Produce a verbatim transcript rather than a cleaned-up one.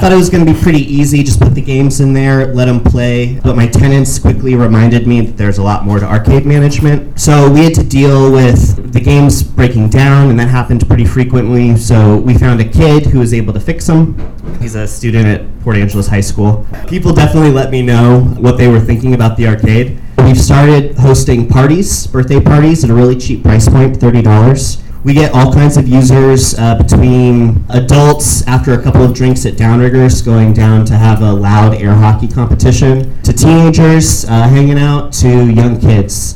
thought it was going to be pretty easy. Just put the games in there, let them play. But my tenants quickly reminded me that there's a lot more to arcade management. So we had to deal with the games breaking down, and that happened pretty frequently. So we found a kid who was able to fix them. He's a student at Port Angeles High School. People definitely let me know what they were thinking about the arcade. We've started hosting parties, birthday parties, at a really cheap price point, thirty dollars. We get all kinds of users, uh, between adults after a couple of drinks at Downriggers going down to have a loud air hockey competition, to teenagers uh, hanging out, to young kids.